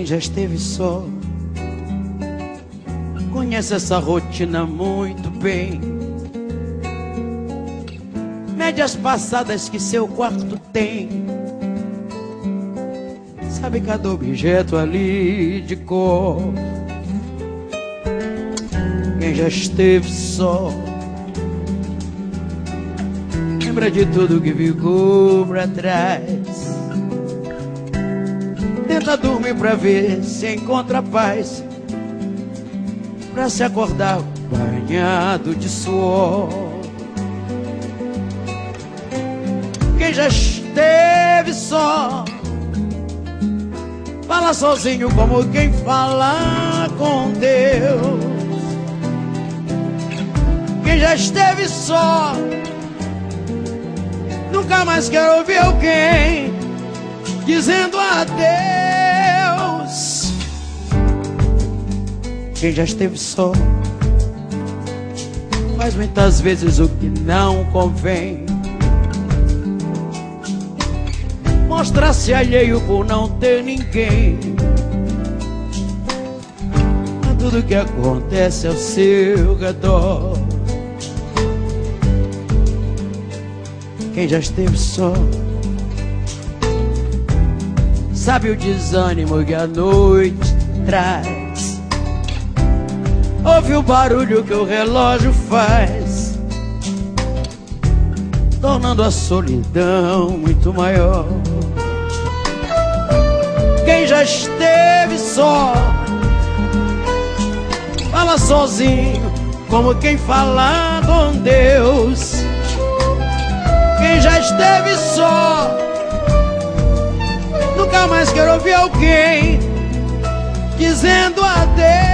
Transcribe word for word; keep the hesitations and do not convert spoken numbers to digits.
já esteve só conhece essa rotina muito bem. Médias passadas que seu quarto tem, sabe cada objeto ali de cor. Quem já esteve só lembra de tudo que ficou pra trás. Tenta dormir pra ver se encontra paz, pra se acordar banhado de suor. Quem já esteve só fala sozinho como quem fala com Deus. Quem já esteve só nunca mais quer ouvir alguém dizendo adeus. Quem já esteve só faz muitas vezes o que não convém, mostra-se alheio por não ter ninguém a tudo que acontece ao seu redor. Quem já esteve só sabe o desânimo que a noite traz, ouve o barulho que o relógio faz, tornando a solidão muito maior. Quem já esteve só fala sozinho como quem fala com Deus. Quem já esteve só nunca mais quer ouvir alguém dizendo adeus.